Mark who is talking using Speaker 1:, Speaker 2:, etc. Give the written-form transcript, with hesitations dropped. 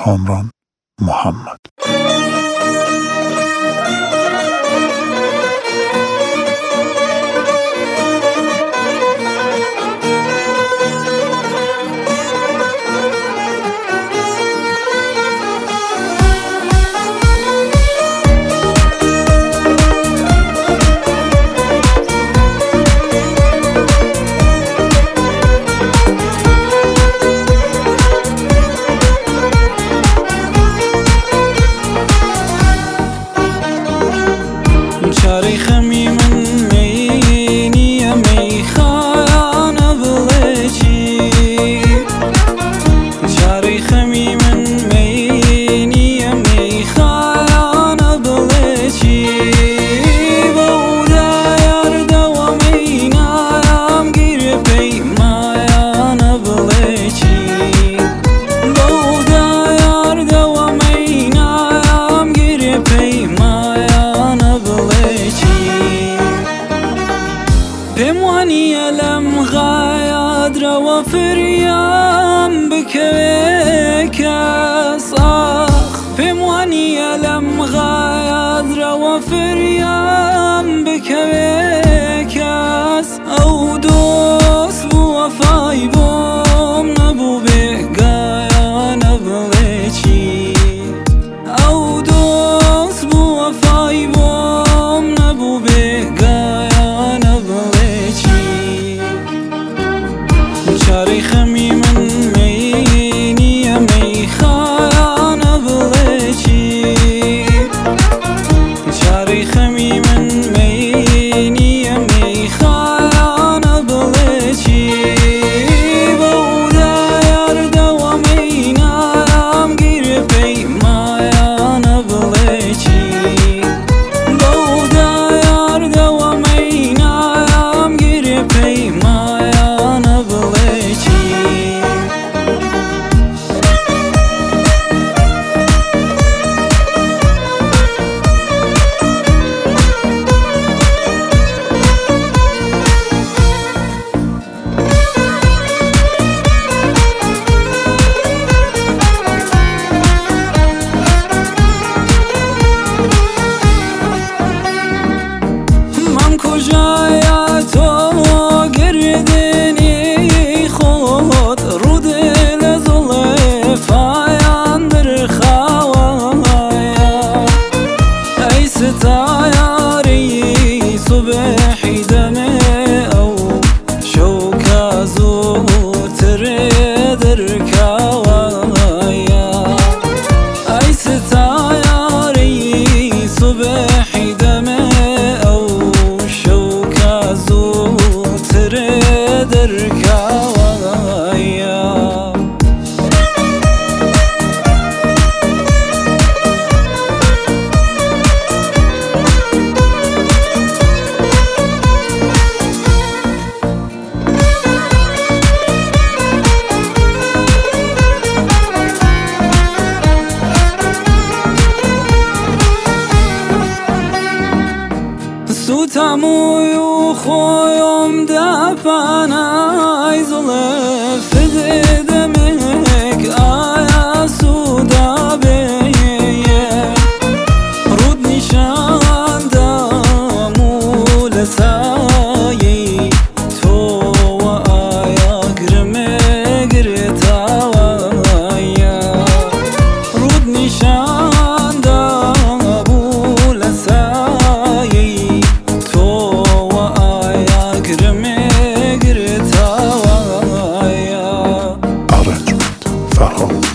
Speaker 1: کامران محمد.
Speaker 2: چاری خمی من مینی میخان بلچی، چاری خمی من مینی میخان بلچی، بودا یار دوامینام گیر پیمایان بلچی، بودا یار دوامینام گیر پیمایان بموانی لم غايد روا فريام بكيكاس آخ، بموانی لم غايد روا فريام بكيكاس، او دوست بوفاي بوم نبو بقايا نبليشي، او دوست بوفاي بوم نبو بقايا چاری خمی من مینی میخان بلچی، چاری خمی من مینی میخان بلچی، بودا یار دوامینام گیر پیمایان بلچی، بودا یار دوامینام گیر پیمایان کجای تو گردنی خود رو دل زلفایان در خوایا، ای ستایاری صبحی دمه او شوک زودتر در کوایا، ای ستایاری صبحی دمه در کوایا. سوتموی و خویم دپنای زلف دمک آیا سودا بیه، رود نشان دامول سایی تو و آیا گرمه گرتاوایا، رود نشان دامول سایی تو و آیا گرمه گرتاوایا.
Speaker 1: Arrangement Farhad